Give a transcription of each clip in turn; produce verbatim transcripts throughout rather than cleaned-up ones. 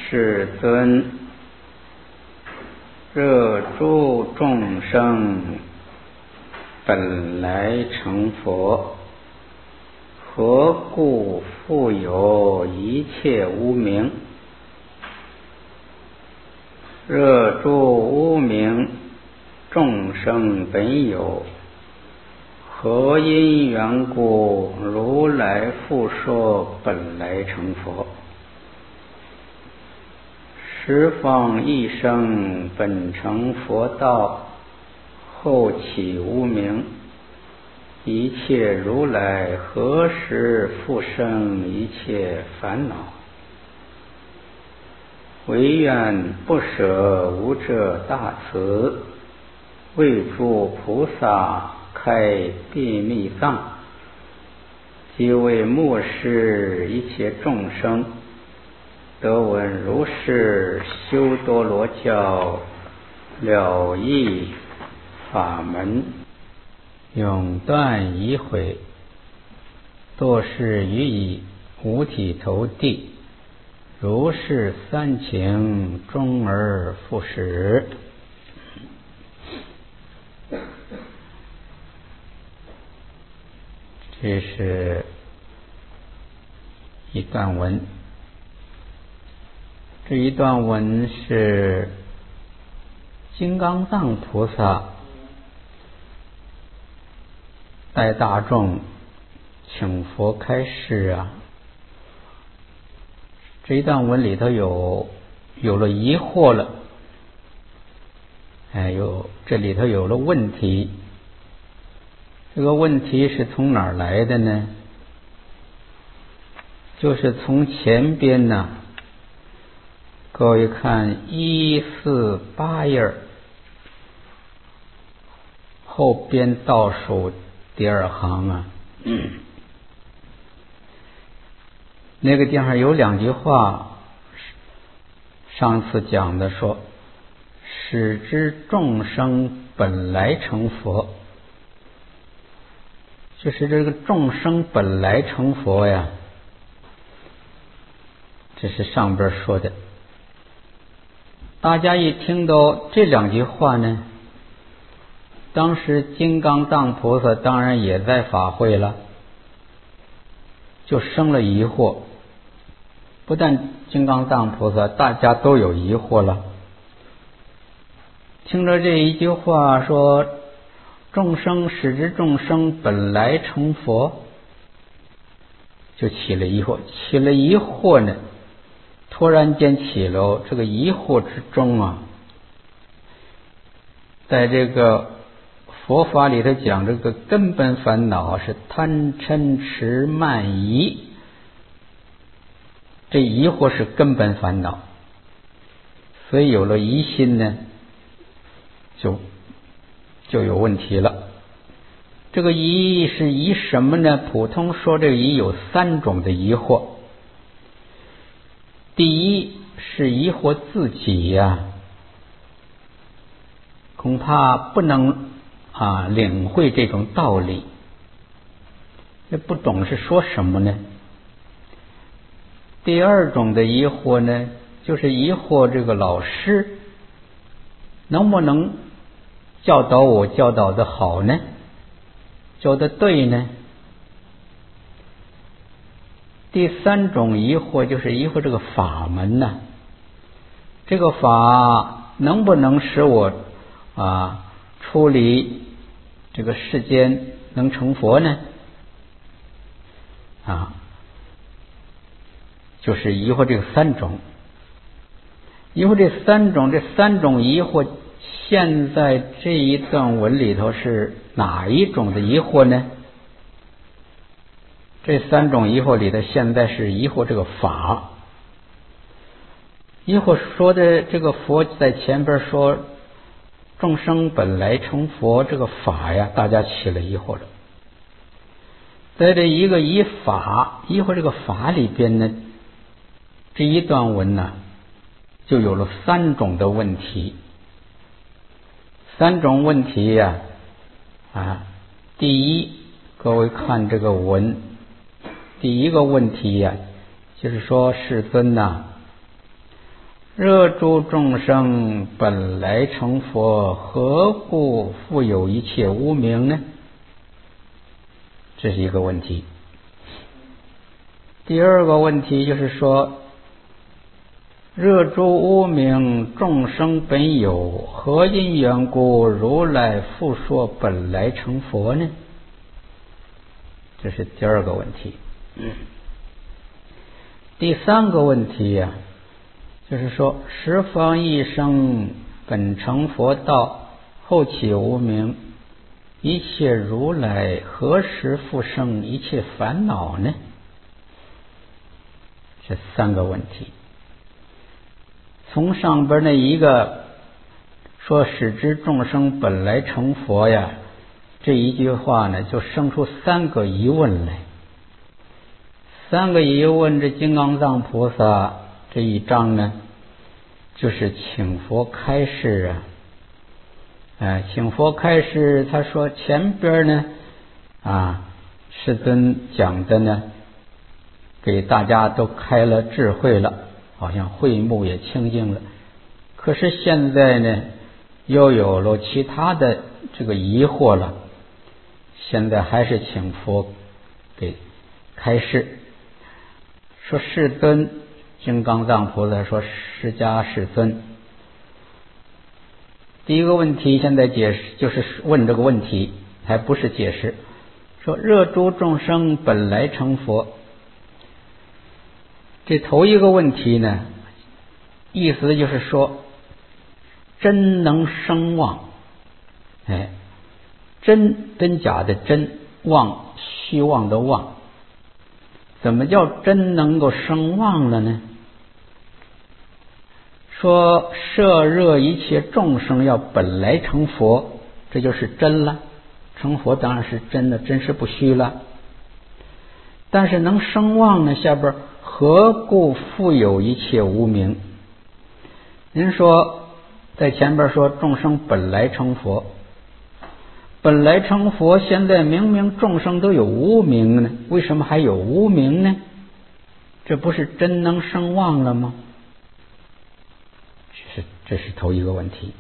世尊，热诸众生本来成佛，何故复有一切污名？热诸污名，众生本有，何因缘故，如来复说本来成佛？十方一生本成佛道，后起无明，一切如来何时复生一切烦恼？唯愿不舍无遮大慈，为诸菩萨开秘密藏，即为末世一切众生得闻如是修多罗教了义法门，永断疑悔，多事于已，五体投地，如是三情，终而复始。这是一段文，这一段文是金刚藏菩萨带大众请佛开示啊。这一段文里头有有了疑惑了，哎，有这里头有了问题。这个问题是从哪儿来的呢？就是从前边呢，各位看一四八页后边倒数第二行啊，嗯，那个地方有两句话，上次讲的说，使之众生本来成佛，就是这个众生本来成佛呀，这是上边说的。大家一听到这两句话呢，当时金刚藏菩萨当然也在法会了，就生了疑惑。不但金刚藏菩萨，大家都有疑惑了。听着这一句话说，众生使之众生本来成佛，就起了疑惑。起了疑惑呢，突然间起了这个疑惑之中啊，在这个佛法里头讲，这个根本烦恼是贪嗔痴慢疑，这疑惑是根本烦恼，所以有了疑心呢，就就有问题了。这个疑是疑什么呢？普通说这个疑有三种的疑惑。第一是疑惑自己呀、啊，恐怕不能啊领会这种道理，那不懂是说什么呢？第二种的疑惑呢，就是疑惑这个老师能不能教导我教导的好呢，教的对呢？第三种疑惑就是疑惑这个法门呢、啊，这个法能不能使我啊出离这个世间，能成佛呢？啊，就是疑惑这个三种。疑惑这三种，这三种疑惑，现在这一段文里头是哪一种的疑惑呢？这三种疑惑里头，现在是疑惑这个法。疑惑说的这个佛在前边说众生本来成佛，这个法呀，大家起了疑惑了。在这一个疑法疑惑这个法里边呢，这一段文呢，就有了三种的问题。三种问题呀、啊，啊，第一，各位看这个文，第一个问题呀、啊，就是说世尊呐、啊， 热诸众生本来成佛，何故复有一切无明呢？这是一个问题。第二个问题就是说，热诸无明众生本有，何因缘故如来复说本来成佛呢？这是第二个问题。第三个问题呀、啊，就是说十方一生本成佛道，后起无明，一切如来何时复生一切烦恼呢？这三个问题。从上边那一个说使之众生本来成佛呀，这一句话呢，就生出三个疑问来。三个疑问，这金刚藏菩萨这一章呢，就是请佛开示啊，哎，请佛开示。他说前边呢，啊，世尊讲的呢，给大家都开了智慧了，好像慧目也清净了。可是现在呢，又有了其他的这个疑惑了。现在还是请佛给开示。说世尊，金刚藏菩萨说释迦世尊。第一个问题现在解释，就是问这个问题，还不是解释。说热诸众生本来成佛，这头一个问题呢，意思就是说真能生妄，哎，真真假的真，妄虚妄的妄。怎么叫真能够生妄了呢？说摄热一切众生要本来成佛，这就是真了。成佛当然是真的，真实不虚了。但是能生妄呢，下边何故复有一切无明？您说在前边说众生本来成佛，本来成佛，现在明明众生都有无明呢，为什么还有无明呢？这不是真能生妄了吗？这是这是头一个问题。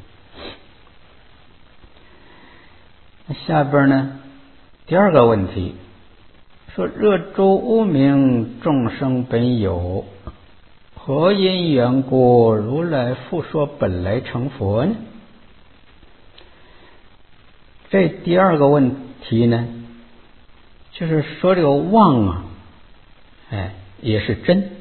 那下边呢，第二个问题说热诸无明众生本有，何因缘故如来复说本来成佛呢？这第二个问题呢，就是说这个妄啊，哎，也是真。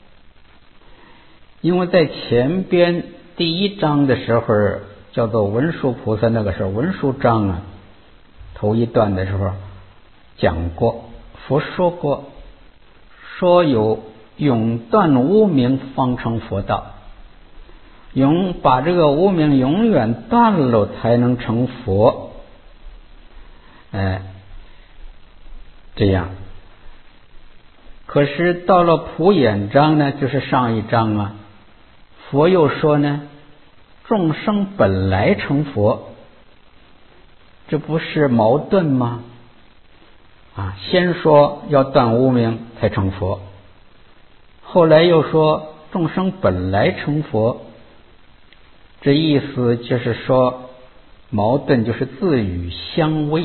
因为在前边第一章的时候，叫做文殊菩萨那个时候，文殊章啊，头一段的时候讲过，佛说过，说有永断无明方成佛道，永把这个无明永远断了才能成佛。哎，这样。可是到了普眼章呢，就是上一章啊，佛又说呢，众生本来成佛，这不是矛盾吗？啊，先说要断无明才成佛，后来又说众生本来成佛，这意思就是说矛盾，就是自与相违。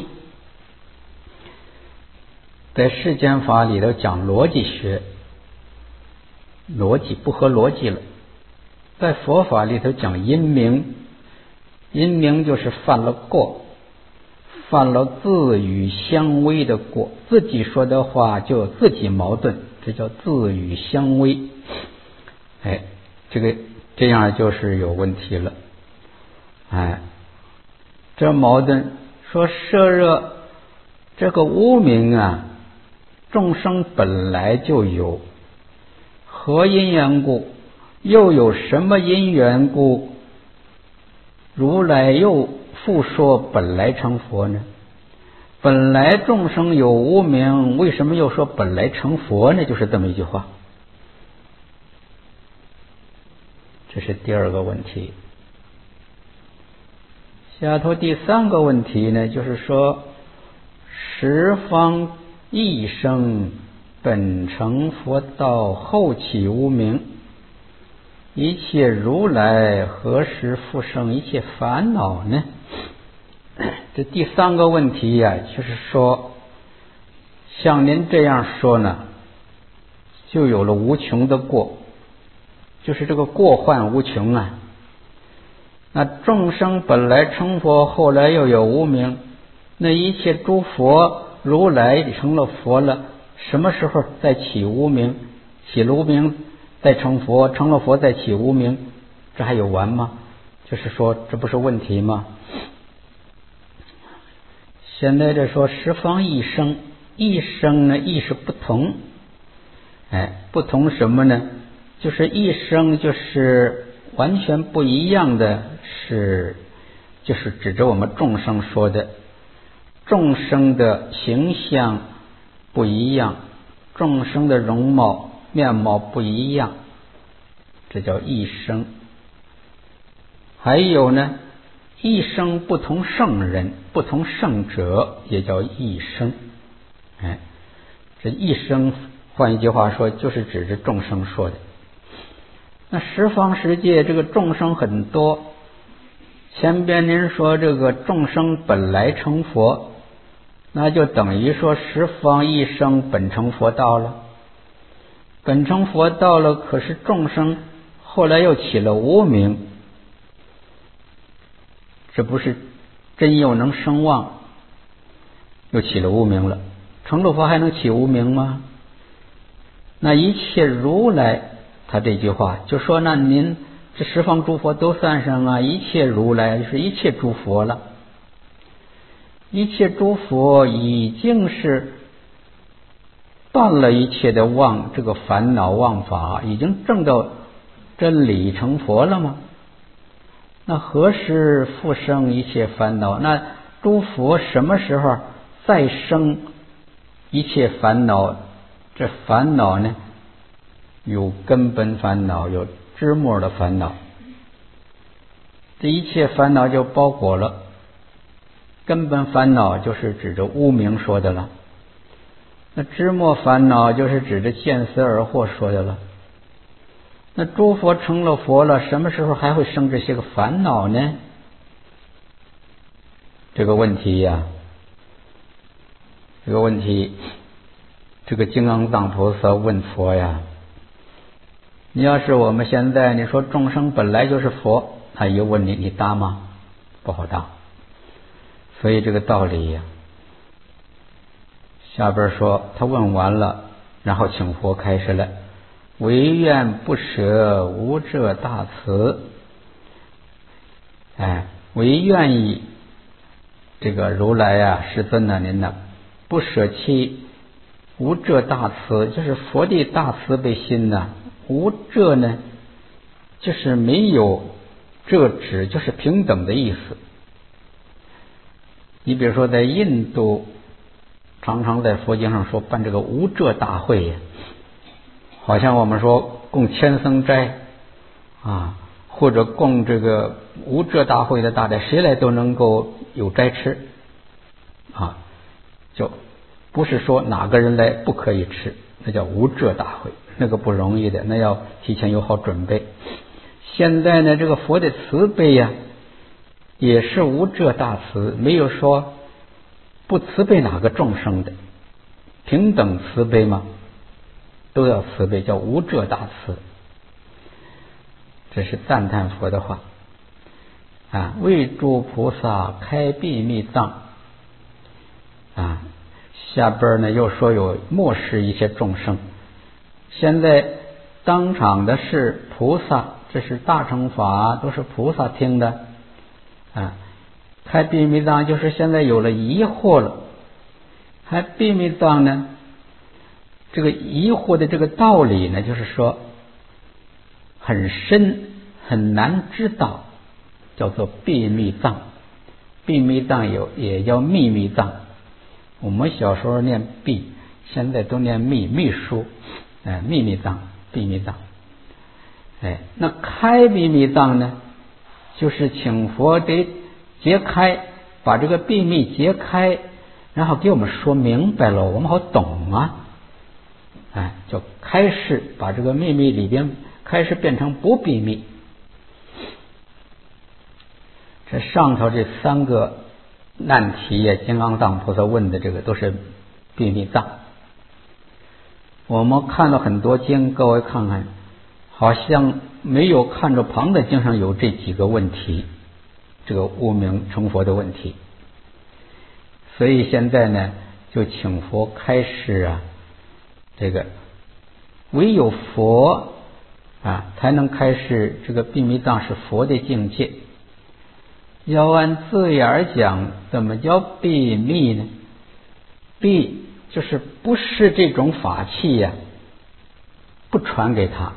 在世间法里头讲逻辑学，逻辑不合逻辑了。在佛法里头讲因明，因明就是犯了过，犯了自与相违的过，自己说的话就自己矛盾，这叫自与相违。哎，这个这样就是有问题了。哎，这矛盾说摄热这个无明啊，众生本来就有，何因缘故？又有什么因缘故？如来又复说本来成佛呢？本来众生有无明，为什么又说本来成佛呢？就是这么一句话。这是第二个问题。下头第三个问题呢，就是说十方一生本成佛道，后起无明。 一切如来何时复生一切烦恼呢？这第三个问题呀、啊，就是说，像您这样说呢，就有了无穷的过，就是这个过患无穷啊。那众生本来成佛，后来又有无明，那一切诸佛如来成了佛了，什么时候再起无明？起了无明再成佛，成了佛再起无明，这还有完吗？就是说，这不是问题吗？现在这说十方一生，一生呢，一是不同，哎，不同什么呢？就是一生就是完全不一样的，是就是指着我们众生说的，众生的形象不一样，众生的容貌面貌不一样，这叫一生。还有呢，一生不同圣人，不同圣者，也叫一生。哎，这一生，换一句话说，就是指着众生说的。那十方世界这个众生很多，前边您说这个众生本来成佛，那就等于说十方一生本成佛道了。本成佛道了，可是众生后来又起了无明，这不是真又能声望，又起了无明了。成了佛还能起无明吗？那一切如来，他这句话就说，那您这十方诸佛都算上啊，一切如来就是一切诸佛了。一切诸佛已经是断了一切的妄，这个烦恼妄法，已经证到真理成佛了吗？那何时复生一切烦恼？那诸佛什么时候再生一切烦恼？这烦恼呢，有根本烦恼，有枝末的烦恼。这一切烦恼就包裹了根本烦恼，就是指着无明说的了。那枝末烦恼就是指着见思而惑说的了。那诸佛成了佛了，什么时候还会生这些个烦恼呢？这个问题呀、啊，这个问题，这个金刚藏菩萨问佛呀，你要是我们现在你说众生本来就是佛，他一问你，你答吗？不好答。所以这个道理呀、啊，下边说他问完了，然后请佛开示了。唯愿不舍无遮大慈，哎，唯愿意这个如来啊，世尊啊，您呢不舍弃无遮大慈，就是佛的大慈悲心呐、啊。无遮呢，就是没有遮止，就是平等的意思。你比如说，在印度，常常在佛经上说办这个无遮大会呀。好像我们说供千僧斋啊，或者供这个无遮大会的大斋，谁来都能够有斋吃啊，就不是说哪个人来不可以吃，那叫无遮大会，那个不容易的，那要提前有好准备。现在呢，这个佛的慈悲呀、啊，也是无遮大慈，没有说不慈悲哪个众生的，平等慈悲吗？都要慈悲，叫无遮大慈。这是赞叹佛的话啊！为诸菩萨开闭密藏啊！下边呢又说有漠视一些众生。现在当场的是菩萨，这是大乘法，都是菩萨听的啊！开闭密藏就是现在有了疑惑了。开闭密藏呢？这个疑惑的这个道理呢，就是说很深很难知道，叫做闭密藏。闭密藏有也叫秘密藏。我们小时候念闭，现在都念密秘书，哎，秘密藏，闭密藏。哎，那开闭密藏呢，就是请佛得揭开，把这个秘密揭开，然后给我们说明白了，我们好懂啊。哎，就开示把这个秘密里边开始变成不秘密。这上头这三个难题呀，金刚藏菩萨问的这个都是秘密藏。我们看到很多经，各位看看，好像没有看着旁的经上有这几个问题，这个无名成佛的问题。所以现在呢，就请佛开示啊，这个唯有佛啊才能开示这个秘密藏是佛的境界。要按字眼讲，怎么叫秘密呢？秘就是不是这种法器呀、啊，不传给他。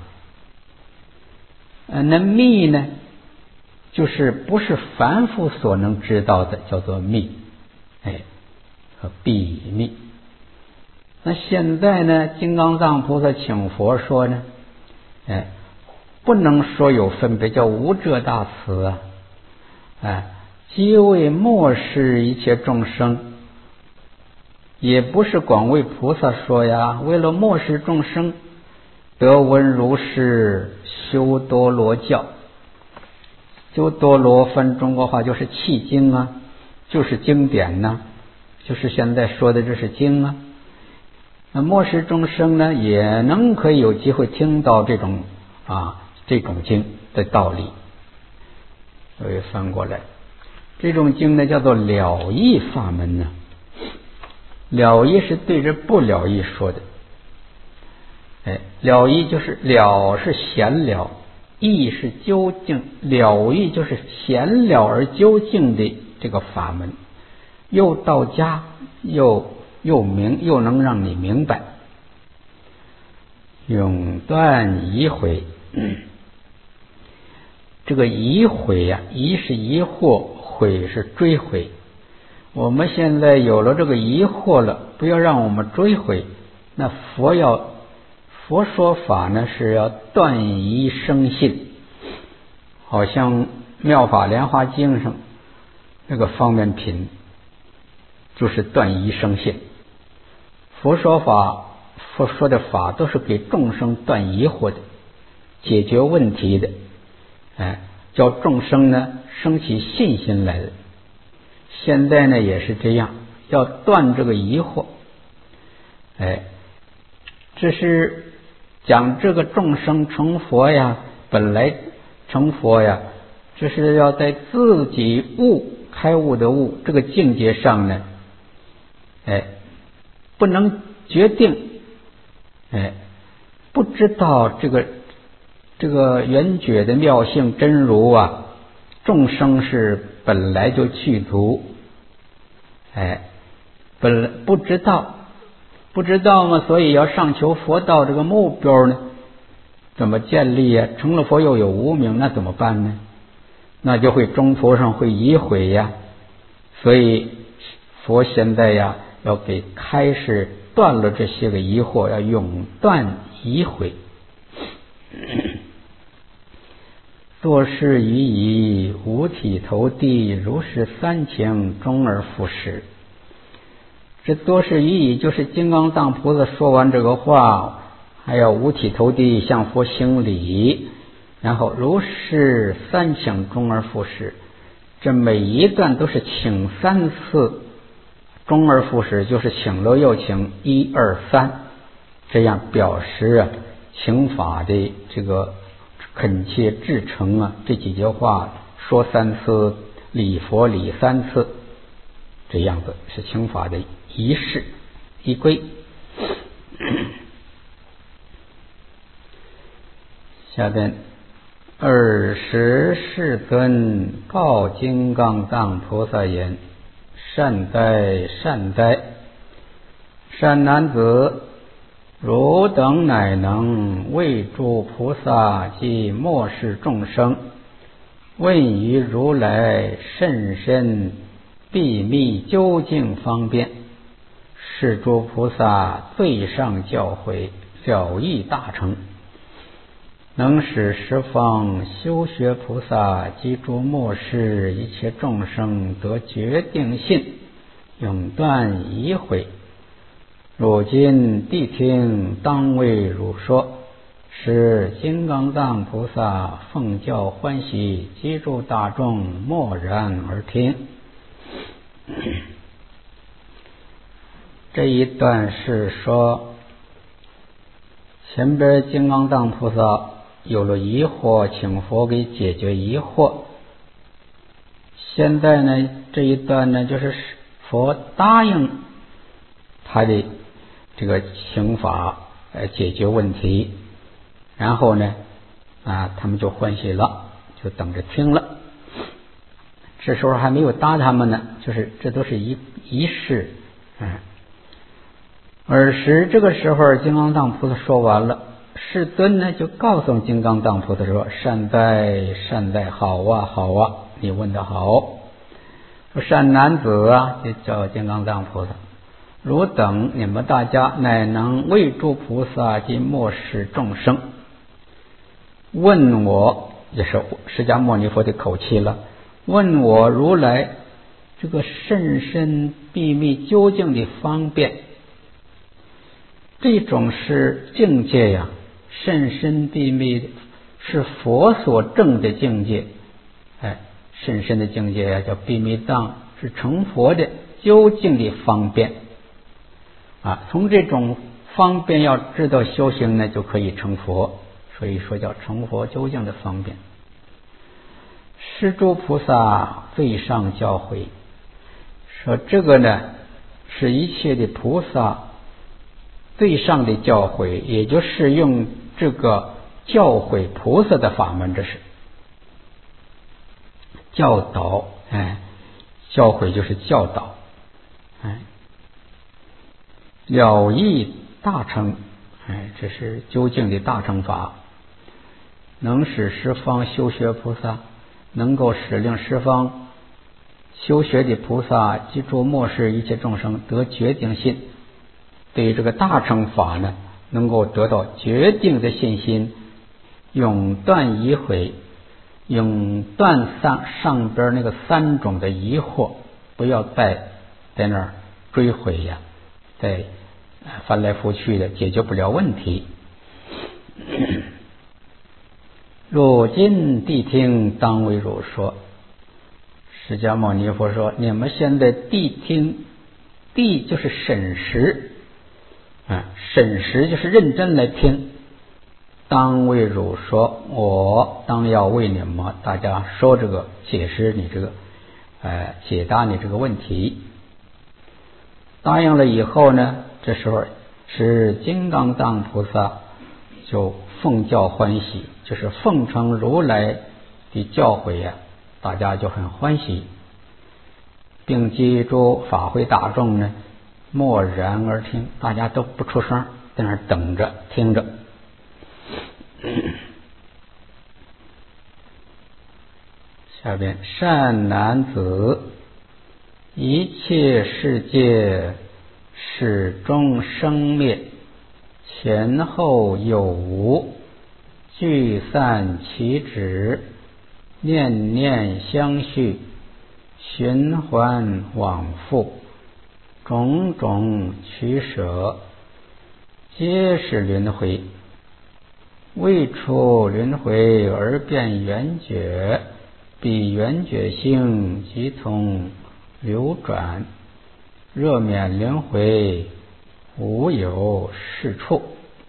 呃，那密呢，就是不是凡夫所能知道的，叫做密，哎，和秘密。那现在呢，金刚藏菩萨请佛说呢，哎，不能说有分别，叫无遮大慈啊。哎，皆为末世一切众生，也不是广为菩萨说呀。为了末世众生得闻如是修多罗教，修多罗分中国话就是契经啊，就是经典呐、啊，就是现在说的这是经啊。那末世众生呢，也能可以有机会听到这种啊这种经的道理。所以翻过来，这种经呢叫做了义法门呢、啊。了义是对着不了义说的，哎，了义就是了是闲了，义是究竟，了义就是闲了而究竟的这个法门，又到家又又明又能让你明白。永断疑悔。嗯这个疑悔呀、啊，疑是疑惑，悔是追悔。我们现在有了这个疑惑了，不要让我们追悔。那佛要佛说法呢，是要断疑生信。好像《妙法莲华经》上那个方便品，就是断疑生信。佛说法，佛说的法都是给众生断疑惑的，解决问题的。哎，叫众生呢生起信心来的。现在呢也是这样，要断这个疑惑。哎，这是讲这个众生成佛呀，本来成佛呀，这是要在自己悟开悟的悟这个境界上呢，哎，不能决定，哎，不知道这个。这个圆觉的妙性真如啊，众生是本来就具足，哎，本来不知道，不知道嘛，所以要上求佛道这个目标呢，怎么建立呀、啊？成了佛又有无明，那怎么办呢？那就会中途上会疑悔呀，所以佛现在呀，要给开示断了这些个疑惑，要永断疑悔。作事于以五体投地，如是三情，终而复始。这作事于以就是金刚藏菩萨说完这个话，还要五体投地向佛行礼，然后如是三请，终而复始。这每一段都是请三次，终而复始就是请了又请，一二三，这样表示啊请法的这个恳切至诚啊，这几句话说三次，礼佛礼三次，这样子是请法的仪式仪规。下边尔时世尊告金刚藏菩萨言：善哉善哉，善男子，汝等乃能为诸菩萨及末世众生，问于如来甚深秘密究竟方便，是诸菩萨最上教诲，了义大成，能使十方修学菩萨及诸末世一切众生得决定信，永断疑悔。汝今谛听，当为汝说， 使金刚藏菩萨奉教欢喜，集诸大众默然而听。这一段是说，前边金刚藏菩萨有了疑惑，请佛给解决疑惑。现在呢，这一段呢，就是佛答应他的这个请法，呃，解决问题。然后呢，啊，他们就欢喜了，就等着听了。这时候还没有答他们呢，就是这都是仪仪式，嗯。尔时这个时候，金刚藏菩萨说完了，世尊呢就告诉金刚藏菩萨说：“善哉，善哉，好啊，好啊，你问得好。说善男子啊，就叫金刚藏菩萨，汝等你们大家乃能为诸菩萨及末世众生。”问我，也是释迦牟尼佛的口气了。问我如来这个甚深秘密究竟的方便，这种是境界呀，甚深秘密是佛所证的境界。哎，甚深的境界呀，叫秘密藏，是成佛的究竟的方便啊。从这种方便要知道修行呢，就可以成佛。所以说叫成佛究竟的方便。施诸菩萨最上教诲，说这个呢是一切的菩萨最上的教诲，也就是用这个教诲菩萨的法门，这是教导，哎，教诲就是教导，哎，了义大乘，哎，这是究竟的大乘法。能使十方修学菩萨，能够使令十方修学的菩萨及诸末世一切众生得决定信，对于这个大乘法呢，能够得到决定的信心，永断疑悔，永断上上边那个三种的疑惑，不要再在那儿追悔呀，再翻来覆去的解决不了问题。汝今谛听，当为汝说。释迦牟尼佛说：“你们现在谛听，谛就是审实，啊，审实就是认真来听。当为汝说，我当要为你们大家说这个，解释你这个，呃，解答你这个问题。”答应了以后呢，这时候是金刚藏菩萨就奉教欢喜，就是奉承如来的教诲呀，大家就很欢喜，并记住法会大众呢默然而听，大家都不出声，在那儿等着听着。下边，善男子，一切世界始终生灭，前后有无，聚散其止，念念相续，循环往复，种种取舍，皆是轮回。未出轮回而变圆觉，彼圆觉性即从流转，若免轮回，无有是处。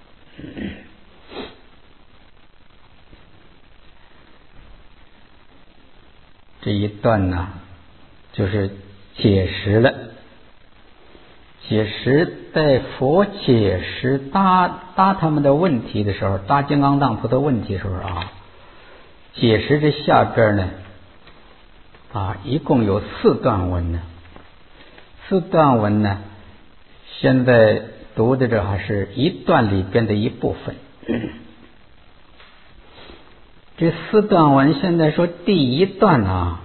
这一段呢，就是解释了，解释在佛解释答答他们的问题的时候，答金刚藏菩萨问题的时候啊，解释这下边呢，啊，一共有四段文呢，四段文呢，现在读的这还是一段里边的一部分。这四段文现在说第一段啊，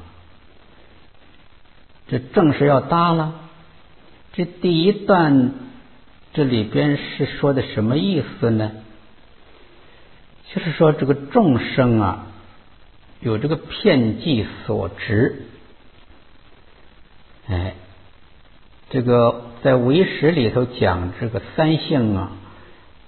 这正是要答了。这第一段这里边是说的什么意思呢？就是说这个众生啊，有这个遍计所执，哎，这个在唯识里头讲这个三性啊，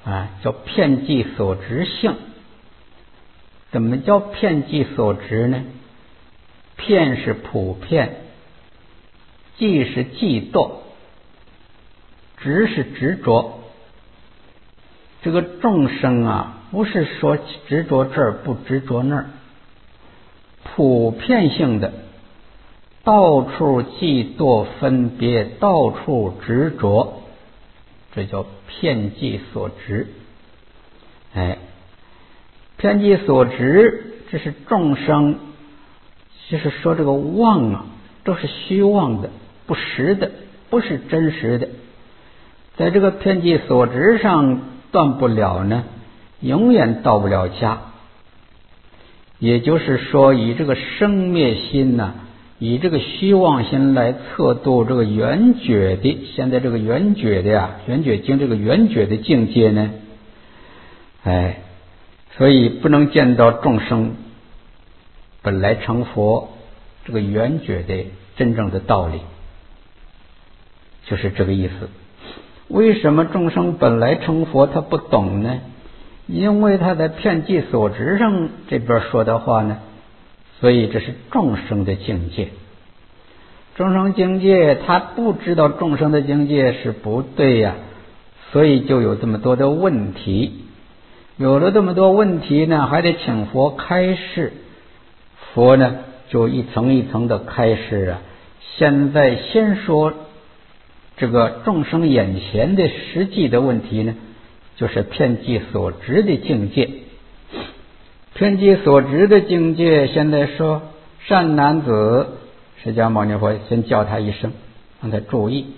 啊，叫遍计所执性。怎么叫遍计所执呢？遍是普遍，计是计堕，执是执着。这个众生啊，不是说执着这儿不执着那儿，普遍性的，到处计堕分别，到处执着，这叫遍计所执。哎，遍计所执，这是众生，就是说这个妄啊，都是虚妄的，不实的，不是真实的。在这个遍计所执上断不了呢，永远到不了家。也就是说，以这个生灭心呢、啊，以这个虚妄心来测度这个圆觉的，现在这个圆觉的呀，圆觉经这个圆觉的境界呢，哎，所以不能见到众生本来成佛这个圆觉的真正的道理，就是这个意思。为什么众生本来成佛他不懂呢？因为他在遍计所执上这边说的话呢，所以这是众生的境界。众生境界他不知道众生的境界是不对呀、啊，所以就有这么多的问题。有了这么多问题呢，还得请佛开示。佛呢就一层一层的开示啊。现在先说这个众生眼前的实际的问题呢，就是遍计所执的境界。遍计所执的境界，现在说善男子，释迦牟尼佛先叫他一声，让他注意，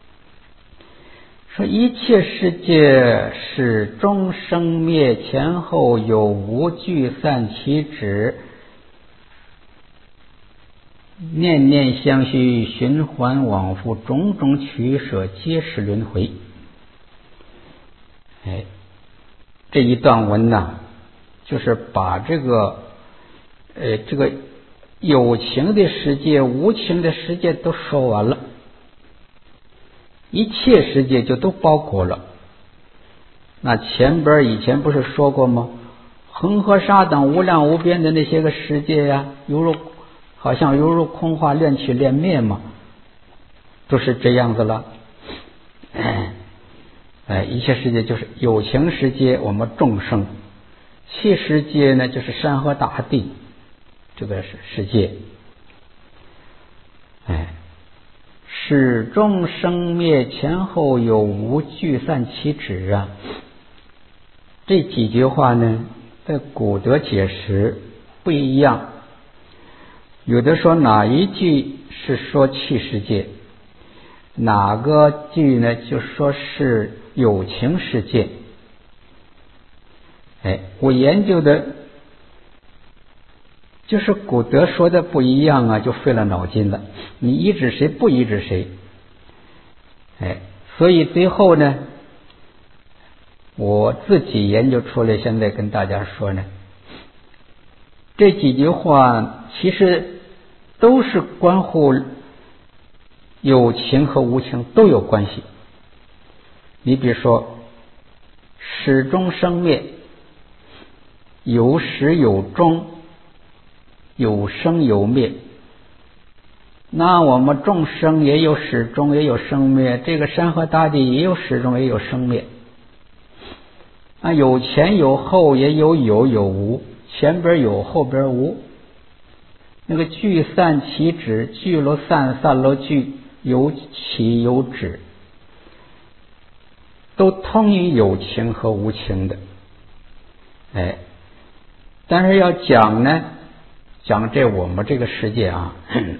说一切世界是终生灭，前后有无，聚散其止，念念相续，循环往复，种种取舍，皆是轮回。哎，这一段文呢，就是把这个呃这个有情的世界、无情的世界都说完了，一切世界就都包括了。那前边以前不是说过吗？恒河沙等无量无边的那些个世界呀、啊，犹如好像犹如空化，恋起恋灭嘛，都是这样子了。哎，一切世界就是有情世界，我们众生；器世界呢，就是山河大地，这个是世界。哎，始终生灭，前后有无，聚散其止啊。这几句话呢，在古德解释不一样。有的说哪一句是说器世界，哪个句呢就说是有情世界。哎，我研究的就是古德说的不一样啊，就费了脑筋了。你依指谁不依指谁？哎，所以最后呢，我自己研究出来，现在跟大家说呢，这几句话其实都是关乎有情和无情都有关系。你比如说始终生灭，有始有终，有生有灭。那我们众生也有始终也有生灭，这个山河大地也有始终也有生灭。啊，有前有后，也有有有无，前边有后边无。那个聚散其止，聚了散，散了聚，有起有止，都通于有情和无情的。哎，但是要讲呢，讲这我们这个世界啊，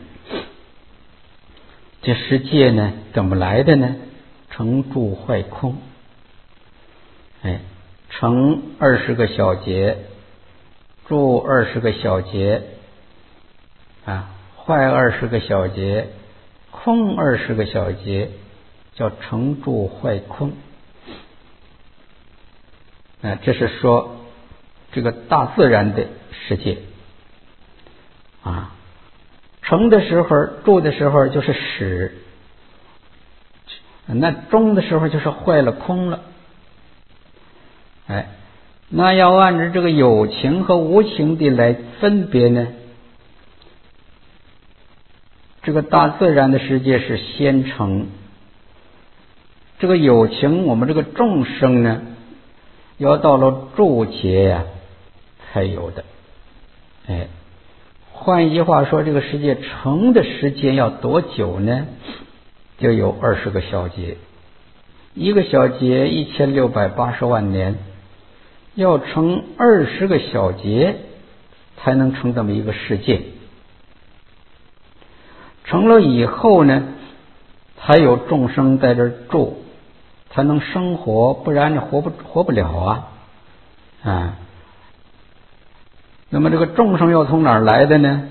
这世界呢怎么来的呢？成住坏空。哎，成二十个小节，住二十个小节。啊，坏二十个小节，空二十个小节，叫成住坏空。啊，这是说这个大自然的世界。啊，成的时候，住的时候就是始，那终的时候就是坏了，空了。 哎，那要按照这个有情和无情的来分别呢，这个大自然的世界是先成，这个有情我们这个众生呢，要到了注解呀、啊、才有的。哎，换一句话说，这个世界成的时间要多久呢？就有二十个小节，一个小节一千六百八十万年，要成二十个小节才能成这么一个世界。成了以后呢，才有众生在这儿住，才能生活，不然活不活不了啊！啊，那么这个众生要从哪儿来的呢？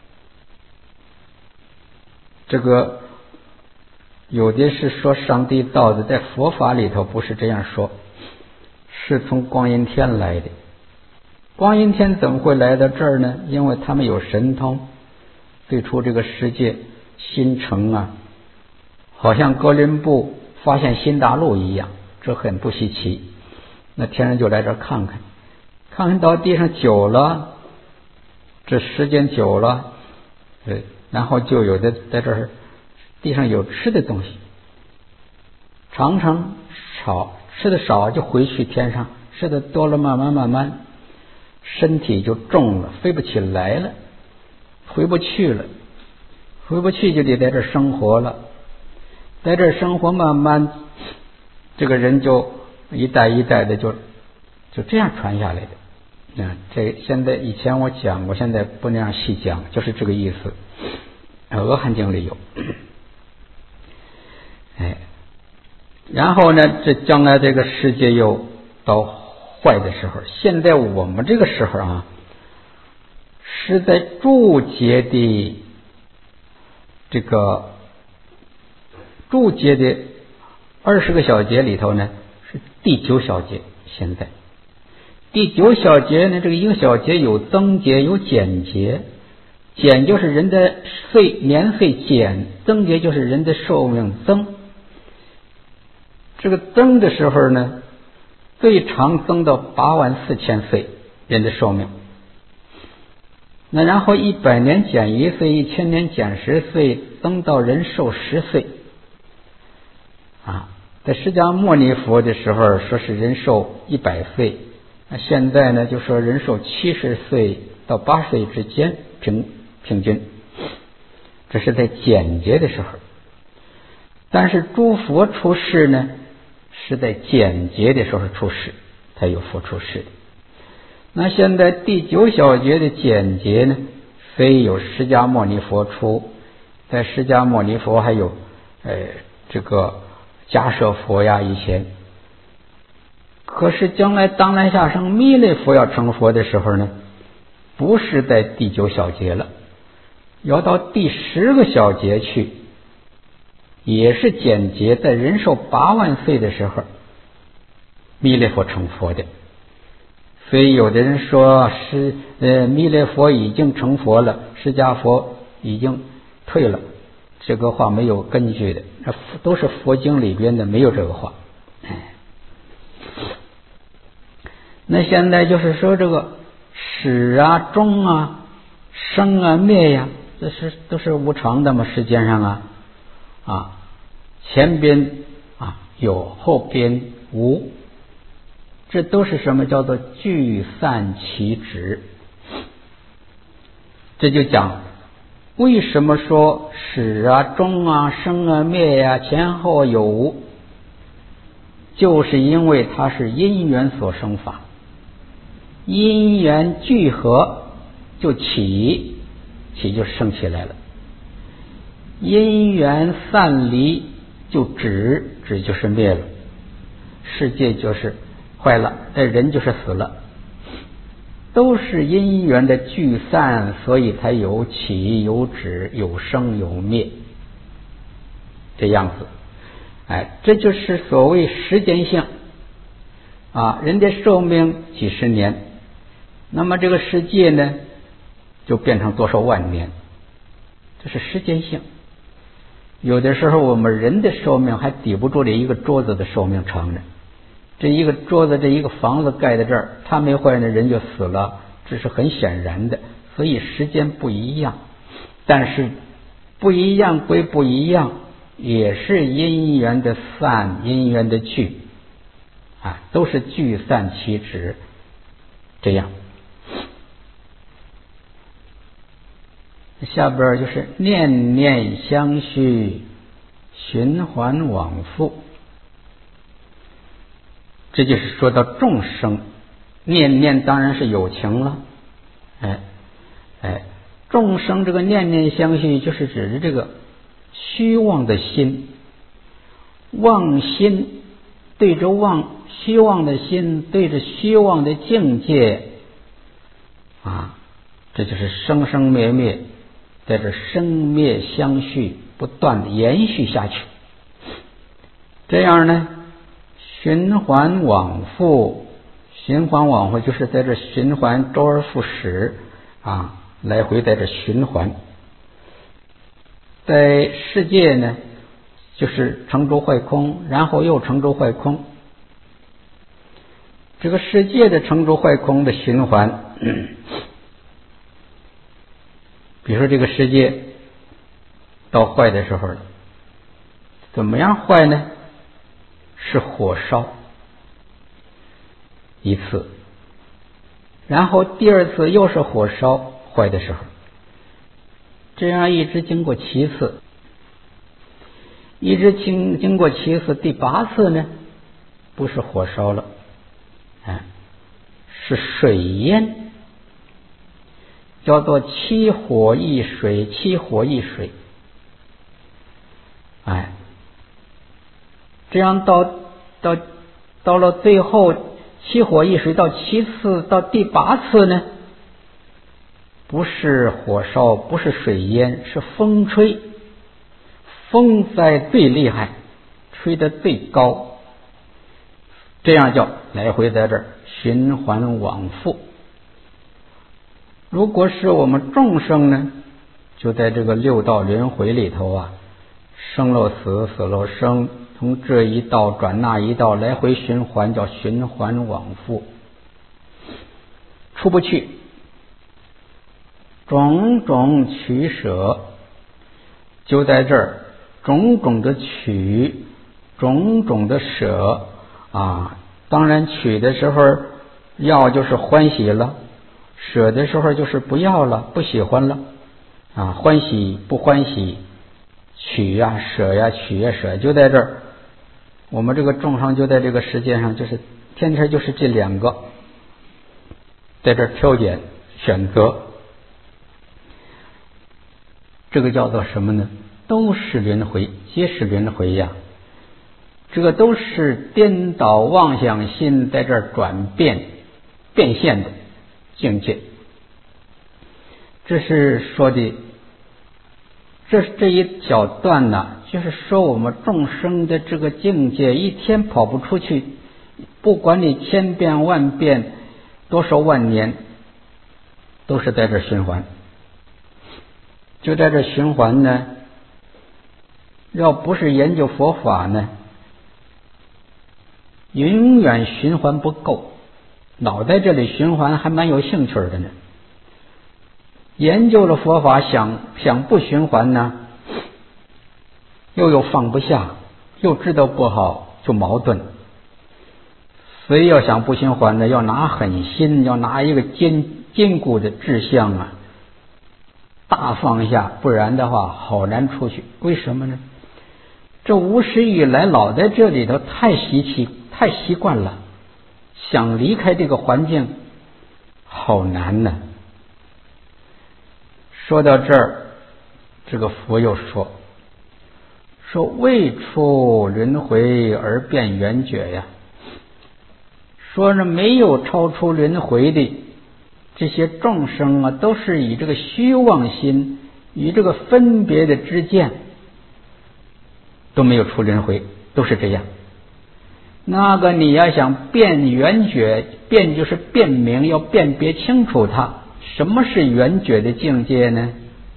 这个有的是说上帝道的，在佛法里头不是这样说，是从光阴天来的。光阴天怎么会来到这儿呢？因为他们有神通。最初这个世界新城啊，好像哥伦布发现新大陆一样，这很不稀奇。那天人就来这儿看看，看看到地上久了，这时间久了，呃，然后就有的在这儿地上有吃的东西，常常少吃的少就回去天上，吃的多了慢慢慢慢身体就重了，飞不起来了，回不去了，回不去就得在这生活了，在这生活慢慢这个人就一代一代的就就这样传下来的。啊，这现在以前我讲过，现在不那样细讲，就是这个意思。阿含经里有。哎，然后呢，这将来这个世界又到坏的时候，现在我们这个时候啊，是在注解的这个注解的二十个小节里头呢，是第九小节。现在第九小节呢，这个一个小节有增节有减节，减就是人的岁年岁减，增节就是人的寿命增。这个增的时候呢，最长增到八万四千岁人的寿命。那然后一百年减一岁，一千年减十岁，增到人寿十岁。啊，在释迦牟尼佛的时候说是人寿一百岁，那现在呢就说人寿七十岁到八十岁之间平平均，这是在减节的时候。但是诸佛出世呢，是在减节的时候出世，才有佛出世的。那现在第九小节的减节呢，非有释迦牟尼佛出，在释迦牟尼佛还有呃这个迦舍佛呀以前。可是将来当来下生弥勒佛要成佛的时候呢，不是在第九小节了，要到第十个小节去，也是减节，在人寿八万岁的时候弥勒佛成佛的。所以有的人说是呃弥勒佛已经成佛了，释迦佛已经退了，这个话没有根据的，都是佛经里边的，没有这个话。那现在就是说这个始啊终啊生啊灭呀、啊，这是都是无常的嘛，世间上啊啊前边啊有，后边无，这都是什么叫做聚散其止。这就讲为什么说始啊终啊生啊灭呀、啊、前后有无，就是因为它是因缘所生法，因缘聚合就起，起就生起来了，因缘散离就止，止就是灭了，世界就是坏了，这人就是死了，都是因缘的聚散，所以才有起有止，有生有灭，这样子。哎，这就是所谓时间性啊，人的寿命几十年，那么这个世界呢就变成多少万年，这是时间性。有的时候我们人的寿命还抵不住这一个桌子的寿命长呢， 这一个桌子，这一个房子盖在这儿，它没坏，那人就死了，这是很显然的。所以时间不一样，但是不一样归不一样，也是因缘的散，因缘的聚啊，都是聚散其止。这样，下边就是念念相续，循环往复。这就是说到众生，念念当然是有情了，哎哎，众生这个念念相续，就是指的这个虚妄的心，妄心对着妄虚妄的心，对着虚妄的境界啊，这就是生生灭灭，在这生灭相续，不断的延续下去。这样呢，循环往复，循环往复就是在这循环，周而复始啊，来回在这循环。在世界呢，就是成住坏空，然后又成住坏空。这个世界的成住坏空的循环，嗯、比如说这个世界到坏的时候了，怎么样坏呢？是火烧一次，然后第二次又是火烧坏的时候，这样一直经过七次，一直经经过七次，第八次呢，不是火烧了，哎，是水淹，叫做七火一水，七火一水，哎，这样到到到了最后，七火一水到七次，到第八次呢，不是火烧，不是水淹，是风吹，风在最厉害，吹得最高，这样叫来回在这儿循环往复。如果是我们众生呢，就在这个六道轮回里头啊，生了死，死了生，从这一道转那一道，来回循环，叫循环往复，出不去。种种取舍，就在这儿，种种的取，种种的舍啊。当然取的时候要就是欢喜了，舍的时候就是不要了，不喜欢了啊。欢喜不欢喜，取呀舍呀取呀舍，就在这儿。我们这个众生就在这个世界上，就是天天就是这两个，在这儿挑拣选择。这个叫做什么呢？都是轮回，皆是轮回呀。这个都是颠倒妄想心在这儿转变变现的境界。这是说的，这这一小段呢，就是说我们众生的这个境界一天跑不出去，不管你千遍万遍多少万年，都是在这循环。就在这循环呢，要不是研究佛法呢，永远循环不够，老在这里循环还蛮有兴趣的呢。研究了佛法，想想不循环呢，又又放不下，又知道不好，就矛盾。所以要想不循环呢，要拿狠心，要拿一个坚坚固的志向啊，大放下，不然的话好难出去。为什么呢？这无始以来老在这里头，太习气，太习惯了，想离开这个环境好难呢。说到这儿，这个佛又说说未出轮回而变圆觉呀，说呢没有超出轮回的这些众生啊，都是以这个虚妄心，以这个分别的知见，都没有出轮回，都是这样。那个你要想辨圆觉，辨就是辨明，要辨别清楚它。什么是圆觉的境界呢？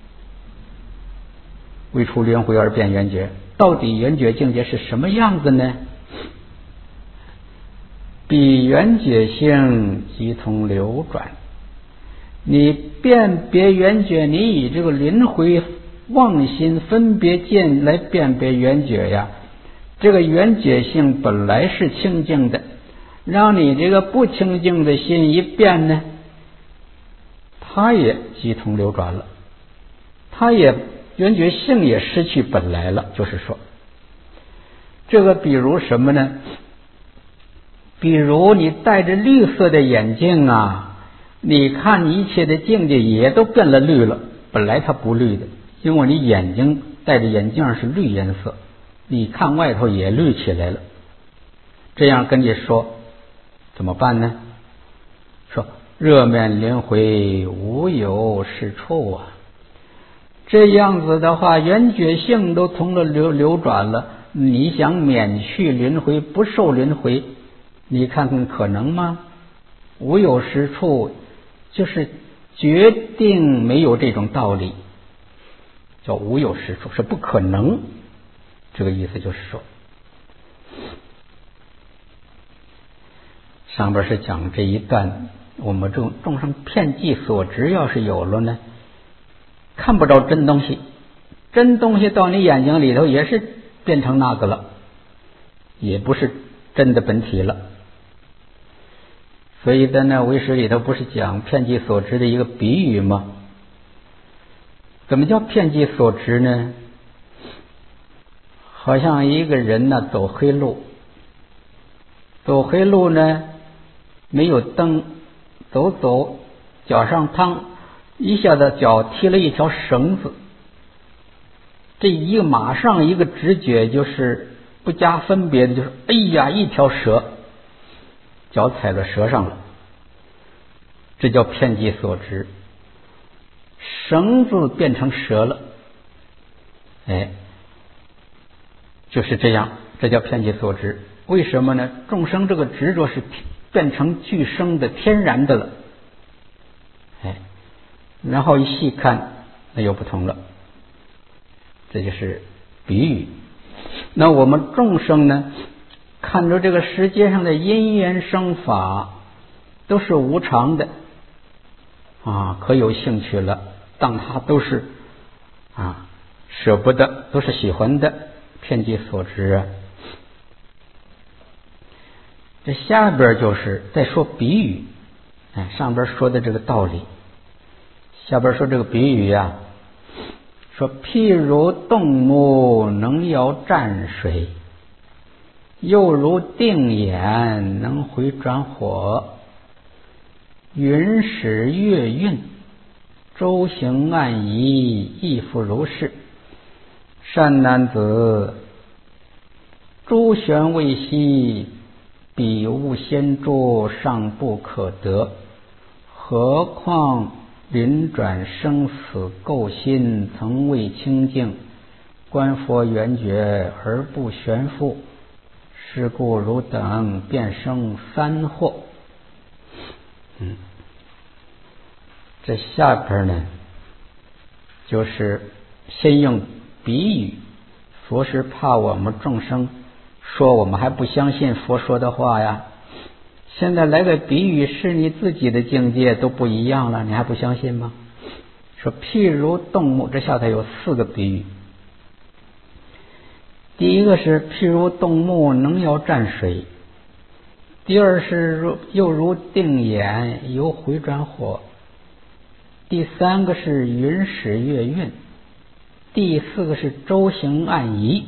未出轮回而变圆觉，到底圆觉境界是什么样子呢？ 彼缘觉性即同流转。你辨别缘觉，你以这个轮回妄心分别见来辨别缘觉呀，这个缘觉性本来是清净的，让你这个不清净的心一变呢，它也即同流转了，它也缘觉性也失去本来了。就是说这个比如什么呢？比如你戴着绿色的眼镜啊，你看一切的境界也都变了绿了，本来它不绿的，因为你眼睛戴着眼镜是绿颜色，你看外头也绿起来了。这样跟你说怎么办呢？说热面轮回无有是处啊，这样子的话缘觉性都同了流流转了，你想免去轮回不受轮回，你看看可能吗？无有是处就是决定没有这种道理，叫无有是处，是不可能。这个意思就是说，上边是讲这一段，我们众众生遍计所执要是有了呢，看不着真东西，真东西到你眼睛里头也是变成那个了，也不是真的本体了。所以在那唯识里头不是讲遍计所执的一个比喻吗？怎么叫遍计所执呢？好像一个人呢走黑路，走黑路呢没有灯，走走脚上烫，一下子脚踢了一条绳子，这一个马上一个直觉就是不加分别的，就是哎呀一条蛇，脚踩到蛇上了，这叫遍计所执，绳子变成蛇了，哎，就是这样，这叫遍计所执。为什么呢？众生这个执着是变成具生的天然的了，哎，然后一细看那又不同了，这就是比喻。那我们众生呢，看着这个世界上的因缘生法都是无常的啊，可有兴趣了，当它都是啊舍不得，都是喜欢的，遍计所执啊。这下边就是在说比喻，哎，上边说的这个道理，下边说这个比喻呀、啊，说譬如动木能摇蘸水，又如定眼能回转火，云使月运，周行暗移，亦复如是。善男子，诸玄未息，彼物先著，尚不可得，何况临转生死垢心，曾未清净，观佛缘觉而不悬复，是故汝等便生三惑。嗯，这下边呢，就是先用比喻，佛是怕我们众生说我们还不相信佛说的话呀，现在来个比喻，是你自己的境界都不一样了，你还不相信吗？说譬如动木，这下头有四个比喻。第一个是譬如动木能摇蘸水，第二是又如定眼由回转火，第三个是云使月运，第四个是周行暗移。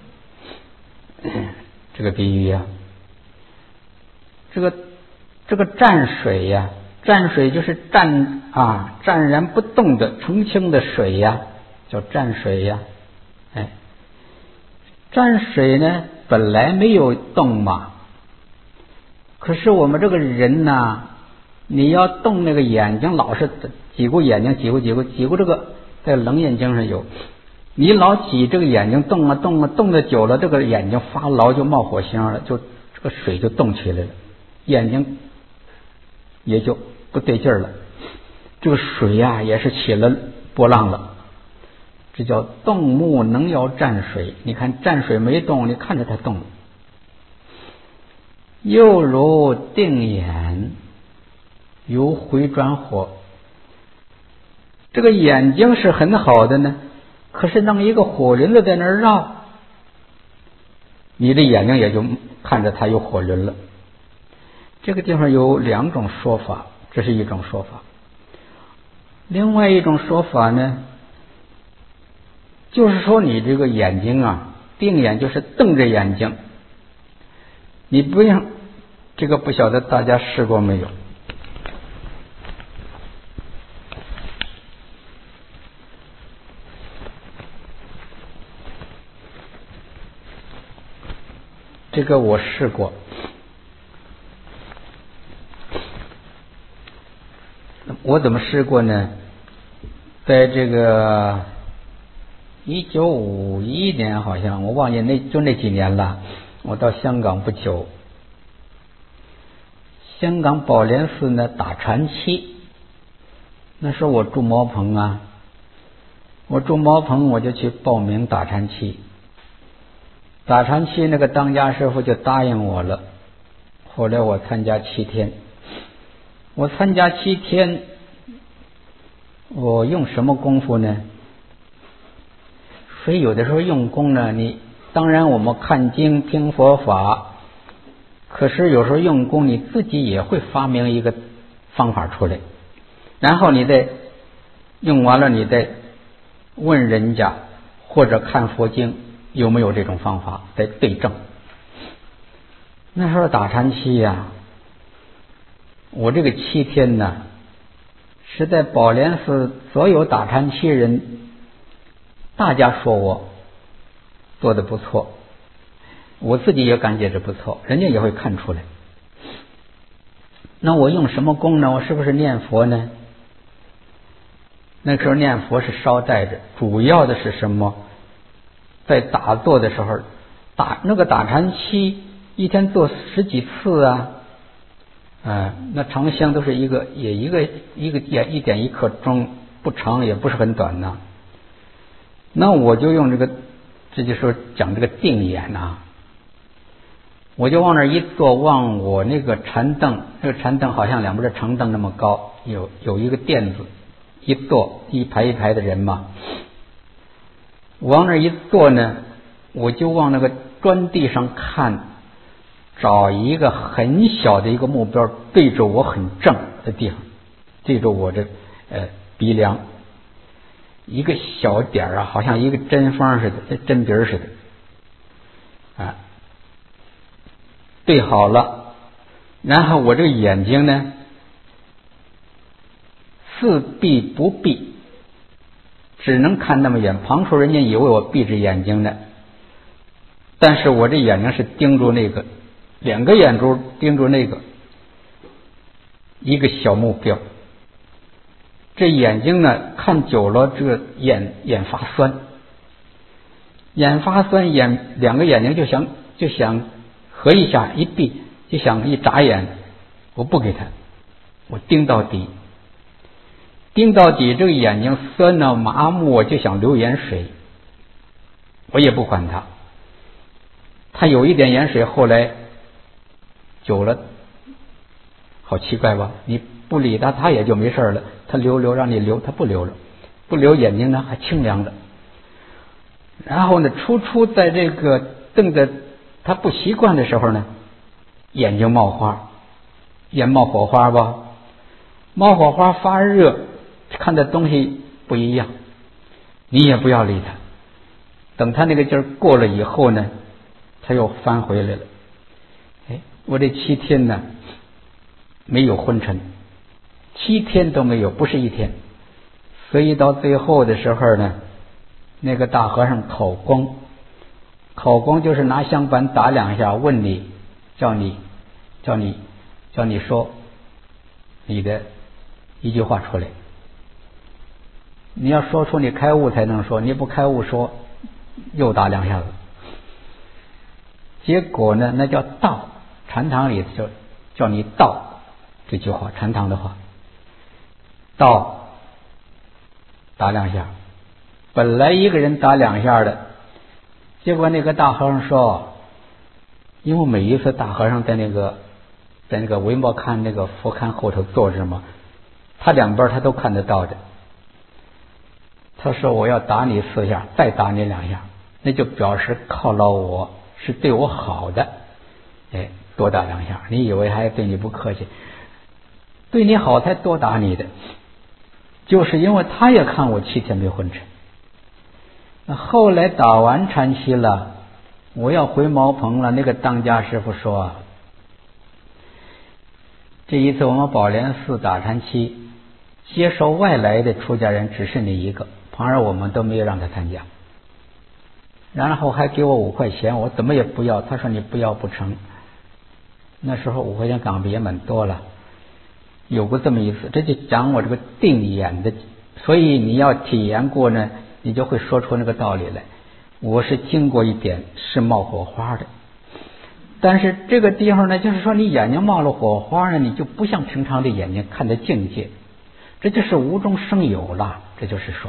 这个比喻呀、啊，这个这个蘸水呀、啊，蘸水就是蘸啊湛然不动的澄清的水呀、啊，叫蘸水呀、啊。哎，蘸水呢本来没有动嘛，可是我们这个人呢，你要动那个眼睛，老是挤过眼睛，挤过挤过挤过这个，在楞严经上有。你老挤这个眼睛动啊动啊动的久了，这个眼睛发牢就冒火星了，就这个水就动起来了，眼睛也就不对劲了，这个水呀、啊、也是起了波浪了，这叫动木能摇蘸水。你看蘸水没动，你看着它动。 又如定眼，由回转火。这个眼睛是很好的呢，可是弄一个火轮子在那儿绕，你的眼睛也就看着它有火轮了。这个地方有两种说法，这是一种说法。另外一种说法呢，就是说你这个眼睛啊，定眼就是瞪着眼睛，你不用，这个不晓得大家试过没有？这个我试过。我怎么试过呢？在这个一九五一年，好像我忘记那就那几年了。我到香港不久，香港宝莲寺呢打禅期，那时候我住茅棚啊，我住茅棚我就去报名打禅期。打禅期那个当家师傅就答应我了，后来我参加七天，我参加七天，我用什么功夫呢？所以有的时候用功呢，你当然我们看经听佛法，可是有时候用功你自己也会发明一个方法出来，然后你再用完了，你再问人家或者看佛经有没有这种方法再对证。那时候打禅期呀，我这个七天呢，是在宝莲寺所有打禅期人，大家说我做的不错，我自己也感觉这不错，人家也会看出来。那我用什么功呢？我是不是念佛呢？那时候念佛是捎带着，主要的是什么？在打坐的时候，打那个打禅期一天做十几次啊，呃，那长香都是一个也一个一个点一点一刻钟，不长也不是很短呐。那我就用这个，这就说讲这个定眼啊，我就往那一坐，往我那个禅凳，那个禅凳好像两边的长凳那么高，有有一个垫子，一坐一排一排的人嘛。往那一坐呢，我就往那个砖地上看，找一个很小的一个目标，对着我很正的地方，对着我这呃鼻梁，一个小点啊，好像一个针锋似的，针鼻似的啊，对好了，然后我这个眼睛呢，似闭不闭，只能看那么远，旁处人家以为我闭着眼睛呢，但是我这眼睛是盯住那个，两个眼珠盯住那个一个小目标。这眼睛呢看久了，这个眼眼发酸，眼发酸，眼两个眼睛就想就想合一下，一闭就想一眨眼，我不给他，我盯到底。盯到底，这个眼睛酸了麻木，我就想流眼水，我也不管它。它有一点眼水，后来久了，好奇怪吧？你不理它，它也就没事了。它流流让你流，它不流了，不流眼睛呢还清凉的。然后呢，初初在这个瞪着它不习惯的时候呢，眼睛冒花，眼冒火花吧，冒火花发热。看的东西不一样，你也不要理他，等他那个劲儿过了以后呢，他又翻回来了。哎，我这七天呢没有昏沉，七天都没有，不是一天。所以到最后的时候呢，那个大和尚口供，口供就是拿香板打两下，问你，叫你叫你叫你说你的一句话出来。你要说出你开悟才能说，你不开悟说，又打两下子。结果呢，那叫道，禅堂里就叫你道这句话，禅堂的话，道打两下，本来一个人打两下的，结果那个大和尚说， 因为每一次大和尚在那个在那个维摩龛那个佛龛后头坐着嘛，他两边他都看得到的。他说我要打你四下，再打你两下，那就表示犒劳我，是对我好的。哎，多打两下，你以为还对你不客气？对你好才多打你的，就是因为他也看我七天没昏沉。那后来打完禅期了，我要回茅棚了，那个当家师傅说，这一次我们宝莲寺打禅期，接受外来的出家人只是你一个，旁人我们都没有让他参加，然后还给我五块钱，我怎么也不要。他说你不要不成。那时候五块钱港币也蛮多了，有过这么一次，这就讲我这个定眼的，所以你要体验过呢，你就会说出那个道理来。我是经过一点是冒火花的，但是这个地方呢，就是说你眼睛冒了火花呢，你就不像平常的眼睛看的境界，这就是无中生有了。这就是说，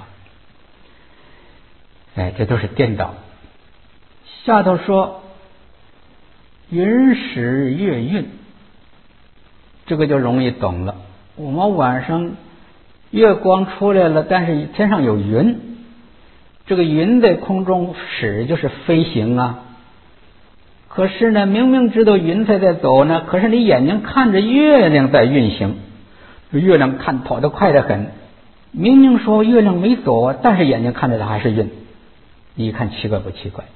哎，这都是颠倒。下头说云时月晕，这个就容易懂了。我们晚上月光出来了，但是天上有云，这个云在空中驶就是飞行啊。可是呢，明明知道云彩在走呢，可是你眼睛看着月亮在运行，月亮看跑得快得很，明明说月亮没走啊，但是眼睛看着它还是晕。你看奇怪不奇怪？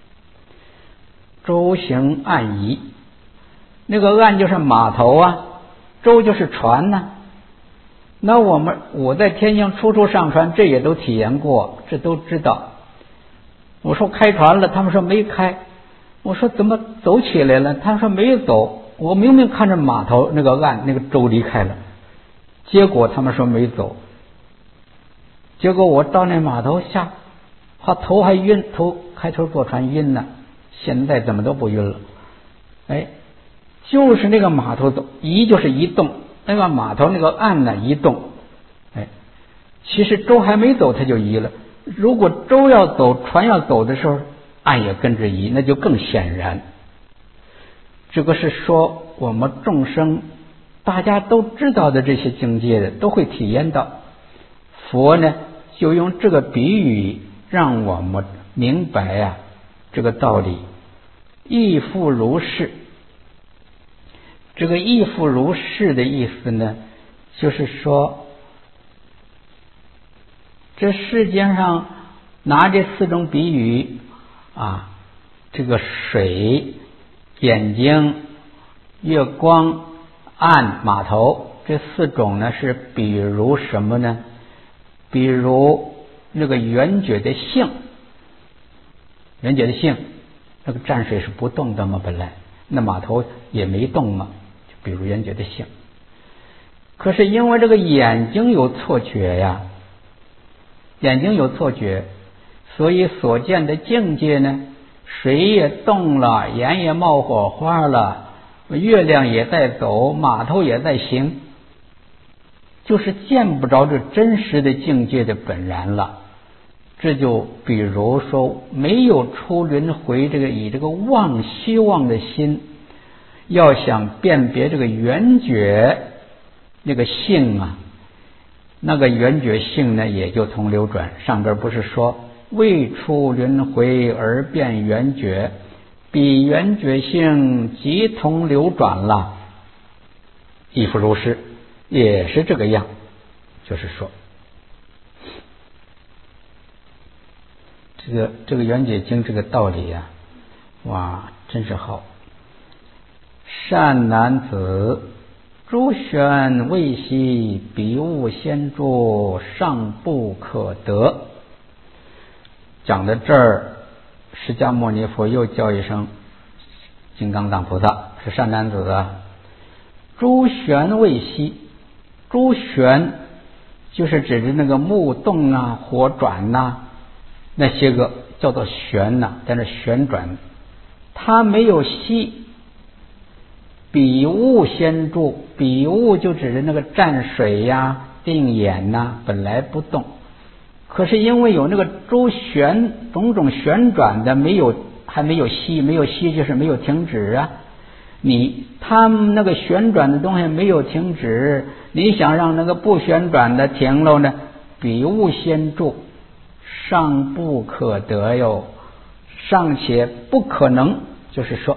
舟行岸移，那个岸就是码头啊，舟就是船呐、啊。那我们我在天津初初上船，这也都体验过，这都知道。我说开船了，他们说没开。我说怎么走起来了？他说没走。我明明看着码头那个岸那个舟离开了，结果他们说没走。结果我到那码头下，他头还晕，头开头坐船晕呢。现在怎么都不晕了？哎，就是那个码头走，移就是移动，那个码头那个岸呢移动。哎，其实舟还没走，它就移了。如果舟要走，船要走的时候，岸也跟着移，那就更显然。这个是说我们众生大家都知道的这些境界的，都会体验到。佛呢，就用这个比喻让我们明白呀、啊。这个道理，亦复如是。这个亦复如是的意思呢，就是说，这世界上拿这四种比喻啊，这个水、眼睛、月光、岸、码头，这四种呢是比如什么呢？比如那个圆觉的性。圆觉的性，那个蘸水是不动的嘛，本来那码头也没动嘛，就比如圆觉的性。可是因为这个眼睛有错觉呀，眼睛有错觉，所以所见的境界呢，水也动了，眼也冒火花了，月亮也在走，码头也在行，就是见不着这真实的境界的本然了。这就比如说没有出轮回，这个以这个妄希望的心，要想辨别这个圆觉那个性啊，那个圆觉性呢也就同流转。上边不是说未出轮回而辨圆觉，比圆觉性即同流转了，亦复如是，也是这个样。就是说这个这个圆觉经这个道理呀、啊，哇，真是好。善男子，诸玄未息，彼物先著，尚不可得。讲到这儿，释迦牟尼佛又叫一声金刚藏菩萨，是善男子啊。诸玄未息，诸玄就是指着那个木动啊、火转呐、啊。那些个叫做旋呐、啊，在那旋转，它没有息。比物先著，比物就指着那个蘸水呀、定眼呐、啊，本来不动，可是因为有那个周旋种种旋转的，没有还没有息，没有息就是没有停止啊。你他们那个旋转的东西没有停止，你想让那个不旋转的停了呢？比物先住，尚不可得哟，尚且不可能，就是说，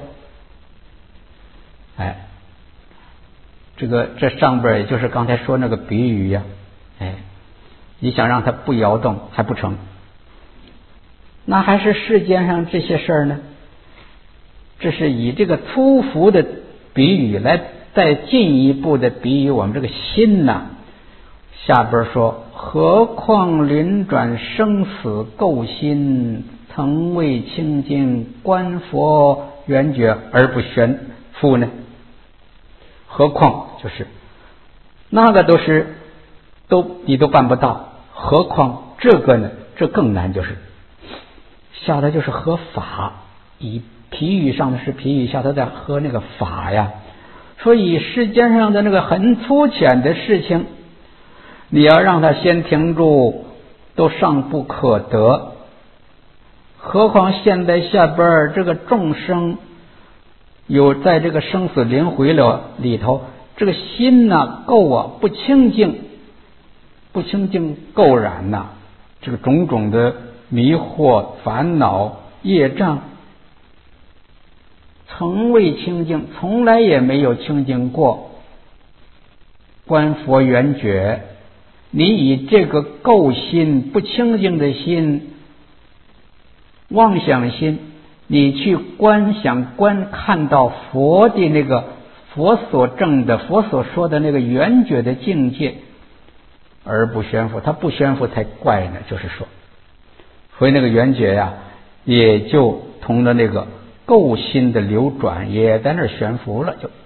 哎，这个这上边也就是刚才说那个比喻呀、啊，哎，你想让它不摇动还不成，那还是世间上这些事儿呢？这是以这个粗浮的比喻来再进一步的比喻我们这个心呐、啊。下边说，何况临转生死垢心，曾为清净观佛圆觉而不悬复呢？何况就是那个都是都你都办不到，何况这个呢？这更难，就是下头就是合法，以譬喻上的是譬喻，下头在合那个法呀。所以世间上的那个很粗浅的事情，你要让它先停住，都尚不可得。何况现在下边这个众生有在这个生死轮回了里头，这个心呢垢啊不清净，不清净垢染呐、啊，这个种种的迷惑、烦恼、业障，从未清净，从来也没有清净过。观佛圆觉，你以这个垢心、不清净的心、妄想心，你去观想观看到佛的那个佛所证的、佛所说的那个圆觉的境界，而不宣服，他不宣服才怪呢。就是说，所以那个圆觉呀、啊，也就同了那个垢心的流转，也在那儿悬浮了，就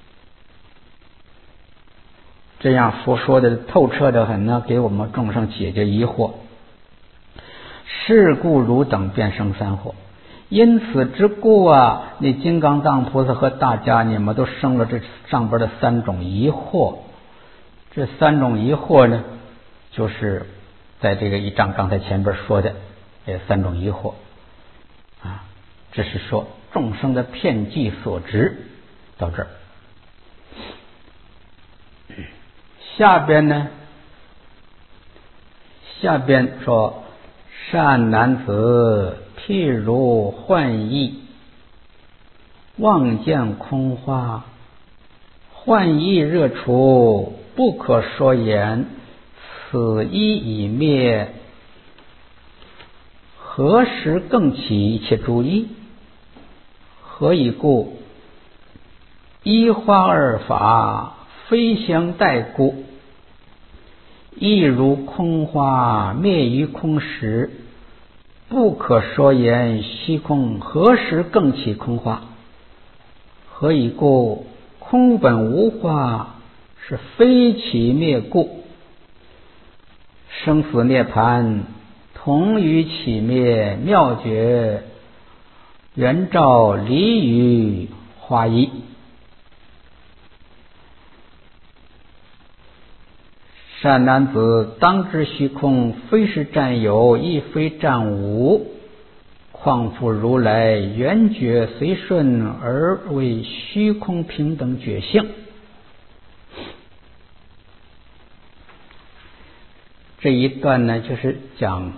这样。佛说的透彻的很呢，给我们众生解决疑惑。是故汝等便生三惑，因此之故啊，你金刚藏菩萨和大家，你们都生了这上边的三种疑惑。这三种疑惑呢，就是在这个一章刚才前边说的这三种疑惑啊，这是说众生的遍计所执。到这儿，下边呢，下边说，善男子，譬如幻意，望见空花，幻意热除，不可说言，此一已灭，何时更起？且注意，何以故？一花二法，非相待故。亦如空花灭于空时，不可说言虚空，何时更起空花？何以故？空本无花，是非起灭故。生死涅盘同于起灭，妙觉圆照离于花一。善男子，当知虚空非是占有，亦非占无，况复如来圆觉随顺，而为虚空平等觉性。这一段呢，就是讲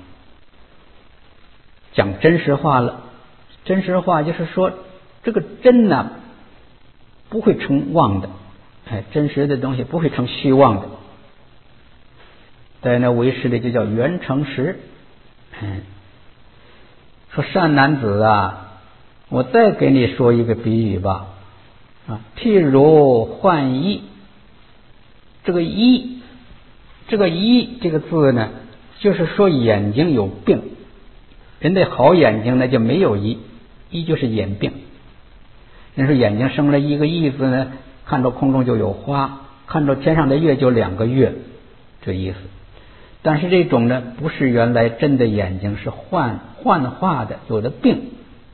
讲真实话了。真实话就是说，这个真呢不会成妄的，哎，真实的东西不会成虚妄的。在那唯识里就叫圆成实。嗯，说善男子啊，我再给你说一个比喻吧。啊，譬如幻意，这个意，这个意这个字呢，就是说眼睛有病。人的好眼睛呢就没有意，意就是眼病。人说眼睛生了一个意字呢，看到空中就有花，看到天上的月就两个月，这意思。但是这种呢，不是原来真的眼睛，是幻幻化的，有的病。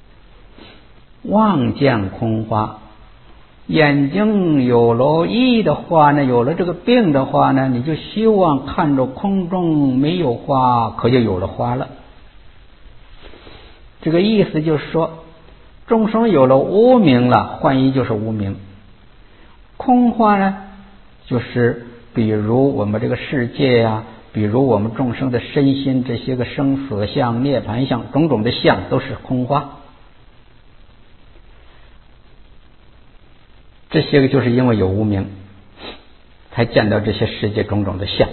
望见空花，眼睛有了意的话呢，有了这个病的话呢，你就希望看着空中没有花，可就有了花了。这个意思就是说， 众生有了无明了，幻一就是无明。空花呢，就是比如我们这个世界呀、啊，比如我们众生的身心，这些个生死相、涅盘相，种种的相都是空花。这些个就是因为有无明，才见到这些世界种种的相。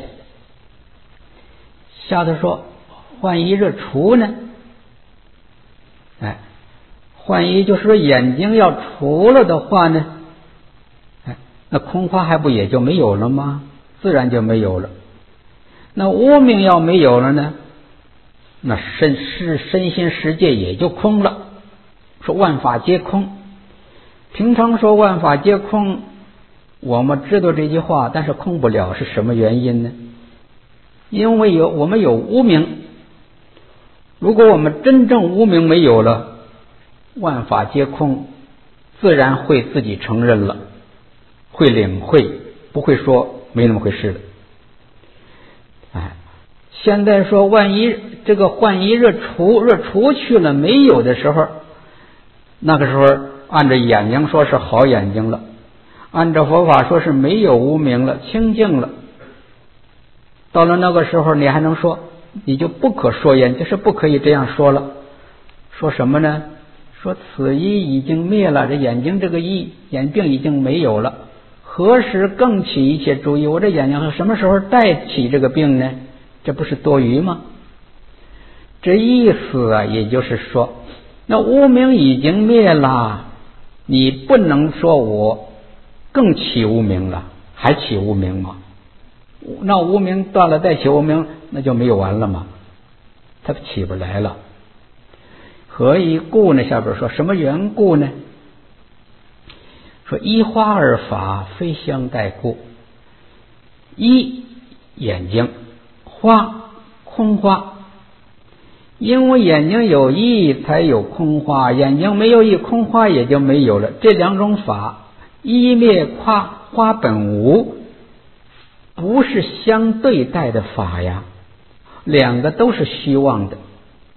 下头说幻一热除呢，哎，幻一就是说眼睛要除了的话呢，哎，那空花还不也就没有了吗？自然就没有了。那无明要没有了呢，那身是身心世界也就空了。说万法皆空，平常说万法皆空，我们知道这句话，但是空不了，是什么原因呢？因为有我们有无明。如果我们真正无明没有了，万法皆空，自然会自己承认了，会领会，不会说没那么回事的。哎，现在说万一这个幻一热除热除去了没有的时候，那个时候按照眼睛说是好眼睛了，按照佛法说是没有无明了，清净了。到了那个时候，你还能说，你就不可说言，就是不可以这样说了。说什么呢？说此一已经灭了，这眼睛这个一眼病已经没有了，何时更起一切诸意？我这眼睛什么时候带起这个病呢？这不是多余吗？这意思啊，也就是说，那无明已经灭了，你不能说我更起无明了，还起无明吗？那无明断了再起无明，那就没有完了吗？它起不来了。何以故呢？下边说什么缘故呢？说一花二法非相待故。一眼睛，花空花，因为眼睛有意才有空花，眼睛没有意，空花也就没有了。这两种法，一灭花，花本无，不是相对待的法呀，两个都是虚妄的。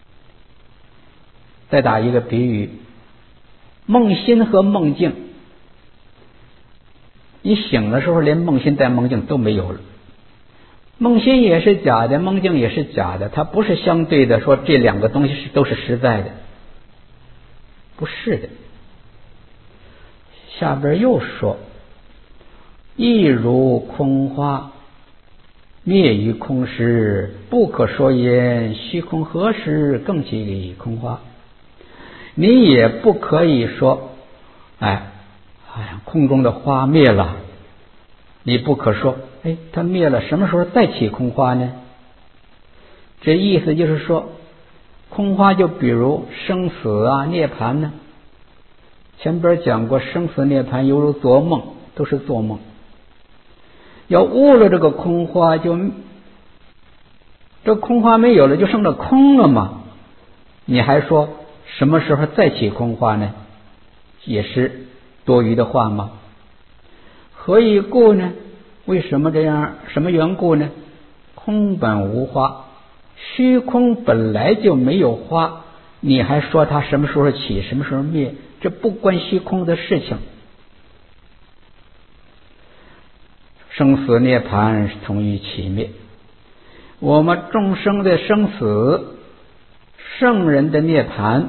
再打一个比喻，梦心和梦境，你醒的时候连梦心带梦境都没有了，梦心也是假的，梦境也是假的，它不是相对的，说这两个东西是都是实在的，不是的。下边又说，亦如空花灭于空时，不可说言虚空何时更起空花。你也不可以说，哎，哎呀，空中的花灭了，你不可说，哎，它灭了，什么时候再起空花呢？这意思就是说，空花就比如生死啊、涅槃呢。前边讲过，生死涅槃犹如做梦，都是做梦。要悟了这个空花，就这空花没有了，就剩了空了嘛。你还说什么时候再起空花呢？也是多余的话吗？何以故呢？为什么这样？什么缘故呢？空本无花，虚空本来就没有花，你还说它什么时候起，什么时候灭？这不关虚空的事情。生死涅槃是同于起灭，我们众生的生死，圣人的涅槃，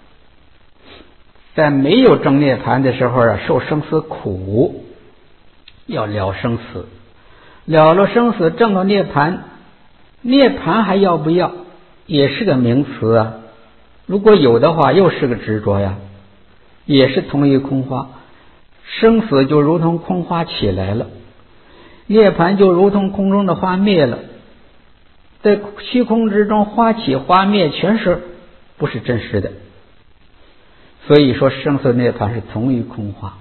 在没有证涅槃的时候啊，受生死苦，要了生死，了了生死，证了涅槃，涅槃还要不要？也是个名词啊。如果有的话，又是个执着呀，也是同一空花。生死就如同空花起来了，涅槃就如同空中的花灭了。在虚空之中，花起花灭，全是不是真实的。所以说，生死涅槃是同一空花。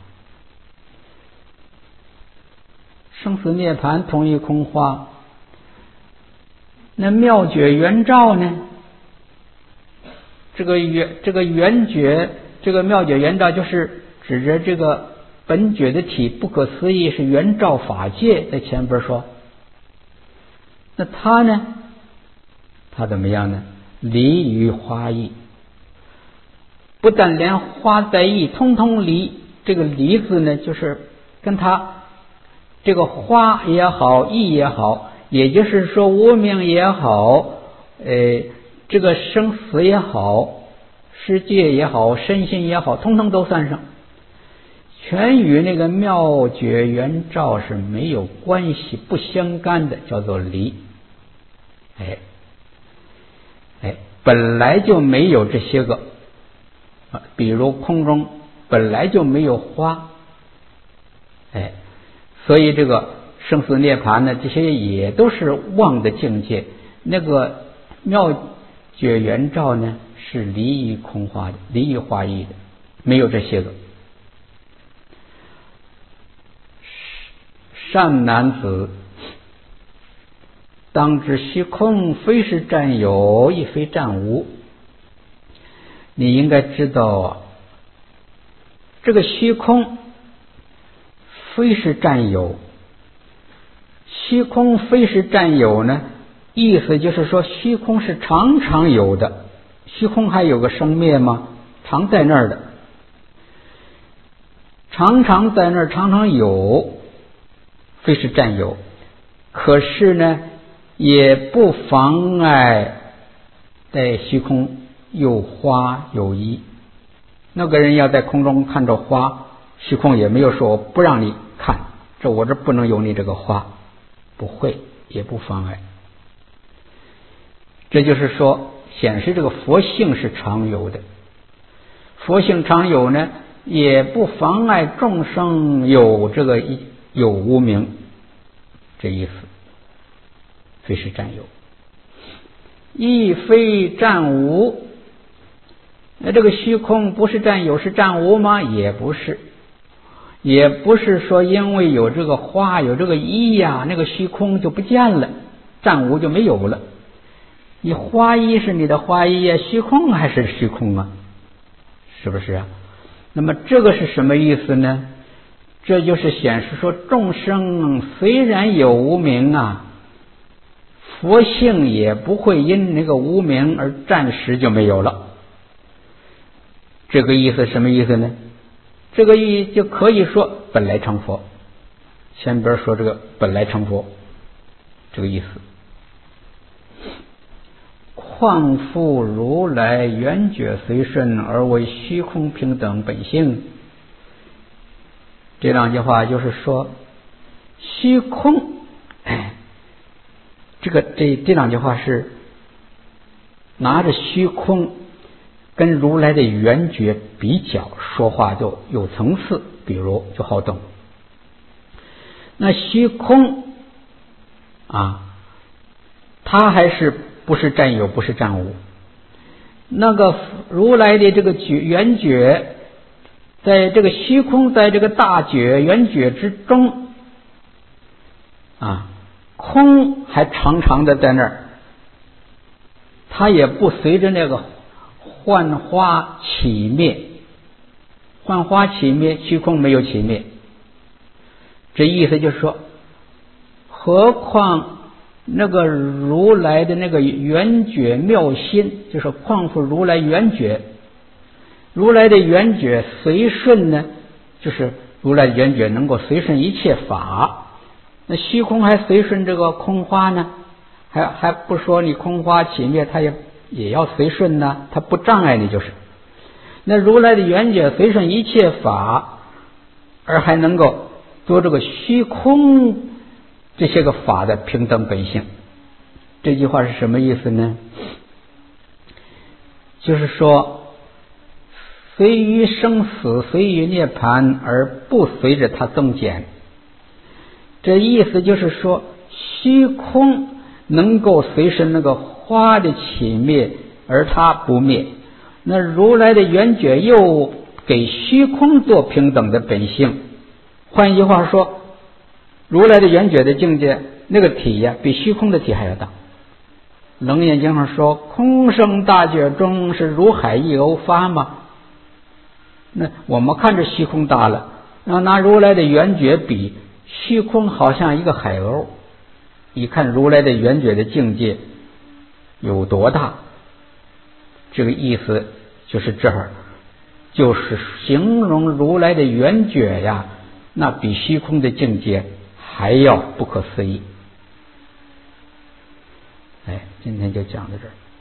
生死涅槃同一空花，那妙觉圆照呢？这个圆，这个圆觉，这个妙觉圆照，就是指着这个本觉的体不可思议，是圆照法界。在前边说，那他呢？他怎么样呢？离于花意， 不但连花在意，通通离。这个离字呢，就是跟他这个花也好，意也好，也就是说无明也好，呃，这个生死也好，世界也好，身心也好，通通都算上，全与那个妙觉圆照是没有关系、不相干的，叫做离。哎哎，本来就没有这些个，比如空中本来就没有花，哎，所以这个生死涅槃呢，这些也都是妄的境界。那个妙觉圆照呢，是离于空花的，离于花意的，没有这些个。善男子，当知虚空非是占有，亦非占无。你应该知道啊，这个虚空非是占有，虚空非是占有呢，意思就是说虚空是常常有的。虚空还有个生灭吗？常在那儿的，常常在那儿，常常有，非是占有。可是呢，也不妨碍在虚空有花有意。那个人要在空中看着花，虚空也没有说我不让你看，这我这不能有你这个花，不会，也不妨碍。这就是说显示这个佛性是常有的，佛性常有呢，也不妨碍众生有这个有无明，这意思，非是占有，亦非占无。那这个虚空不是占有是占无吗？也不是，也不是说因为有这个花有这个意呀，那个虚空就不见了，占无就没有了。你花意是你的花意呀，虚空还是虚空啊，是不是啊？那么这个是什么意思呢？这就是显示说众生虽然有无明啊，佛性也不会因那个无明而暂时就没有了。这个意思什么意思呢？这个意就可以说本来成佛，前边说这个本来成佛这个意思。况复如来圆觉随顺而为虚空平等本性。这两句话就是说虚空，哎，这个这这两句话是拿着虚空跟如来的圆觉比较说话，就有层次，比如就好懂。那虚空啊，它还是不是占有，不是占无。那个如来的这个觉圆觉，在这个虚空，在这个大觉圆觉之中啊，空还常常的在那儿，它也不随着那个幻花起灭，幻花起灭，虚空没有起灭。这意思就是说，何况那个如来的那个圆觉妙心，就是况复如来圆觉，如来的圆觉随顺呢，就是如来的圆觉能够随顺一切法。那虚空还随顺这个空花呢，还还不说你空花起灭，它也也要随顺呢，它不障碍你就是。那如来的圆觉随顺一切法，而还能够做这个虚空这些个法的平等本性。这句话是什么意思呢？就是说随于生死，随于涅槃，而不随着它增减。这意思就是说虚空能够随着那个花的起灭，而它不灭。那如来的圆觉又给虚空做平等的本性。换一句话说，如来的圆觉的境界，那个体呀，比虚空的体还要大。楞严经上说，空生大觉中是如海一欧发嘛。那我们看着虚空大了，然后拿如来的圆觉比，虚空好像一个海鸥。一看如来的圆觉的境界有多大，这个意思就是这儿就是形容如来的圆觉呀，那比虚空的境界还要不可思议。哎，今天就讲到这儿。